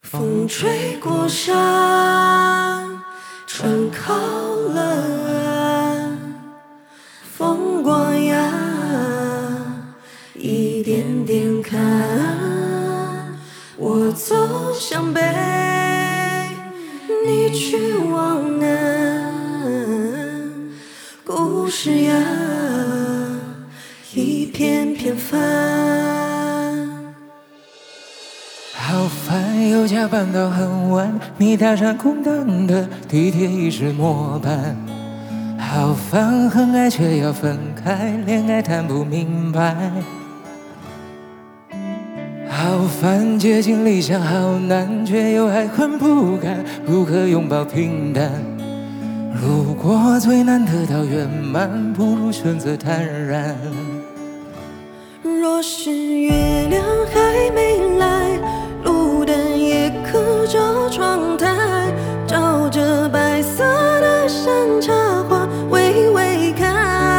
风吹过山，船靠了岸，风光呀，一点点看。我走向北，你去往南，故事呀，一篇篇翻。 好烦，又加班到很晚，你搭上空荡的地铁已是末班。好烦，很爱却要分开，恋爱谈不明白。好烦，接近理想好难，却又还很不甘，不可拥抱平淡。如果最难得到圆满，不如选择坦然。 若是月亮还没来，路灯也可照窗台，照着白色的山茶花微微开。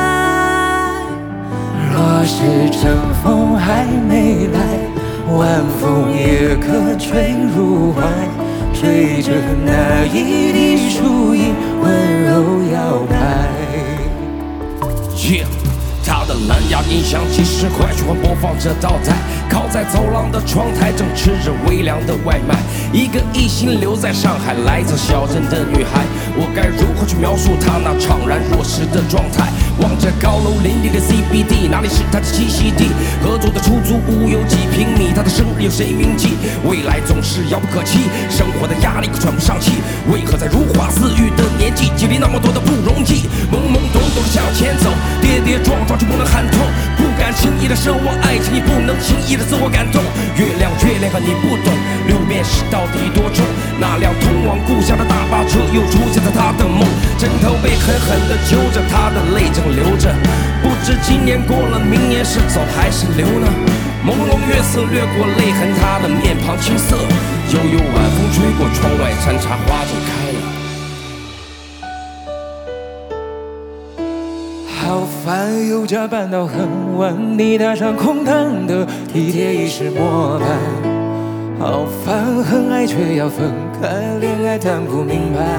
若是阵风还没来，晚风也可吹入怀，吹着那一滴树影温柔摇摆。 他的蓝牙音响几十块，循环播放着倒带，靠在走廊的窗台，正吃着微凉的外卖。一个一心留在上海，来自小镇的女孩，我该如何去描述她那怅然若失的状态？望着高楼林立的 CBD， 哪里是她的栖息地？合租的出租屋有几平米？她的生日有谁铭记？未来总是遥不可期，生活的压力可喘不上气。为何在如花似玉的年纪，经历那么多的不容易？懵懵懂懂的向前走，跌跌撞撞却不能喊痛，不敢轻易的奢望爱情，也不能轻易的自我感动。月亮月亮和你不懂，六便士到底多重？那辆通往故乡的大巴车又出现在他的梦，枕头被狠狠地揪着，他的泪正流着。不知今年过了，明年是走还是留呢？朦胧月色掠过泪痕，他的面庞青涩，悠悠晚风吹过窗外，山茶花正开了。 好烦，又加班到很晚，你搭上空荡的地铁已是末班。好烦，很爱却要分开，恋爱谈不明白。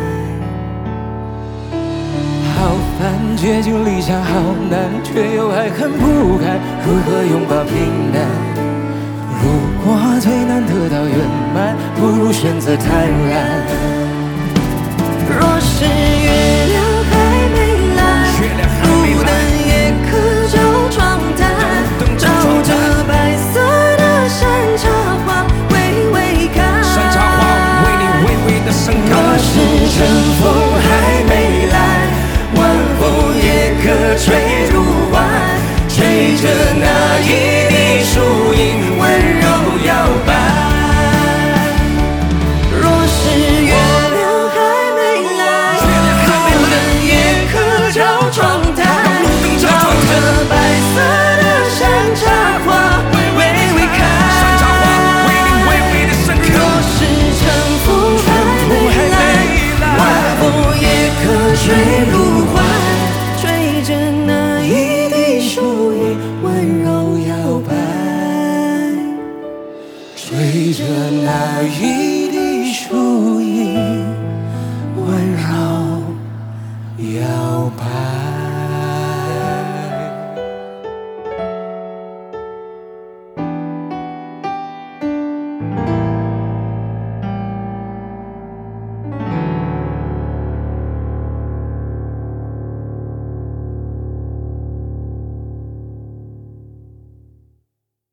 好烦，接近理想好难，却又还很不甘，如何拥抱平淡？如果最难得到圆满，不如选择坦然。 若是月亮还没来，路灯也可照窗台，照着白色的山茶花微微开。 山茶花为你微微的盛开。 若是阵风还没来，晚风也可吹入怀，吹着那一滴树影温柔摇摆。若是月亮还没来，路灯也可照窗台，照着白色的山茶花微微开。 山茶花为你微微的盛开。 若是阵风还没来，晚风也可吹入怀，吹着那一滴树影温柔摇摆， 吹着那一滴树影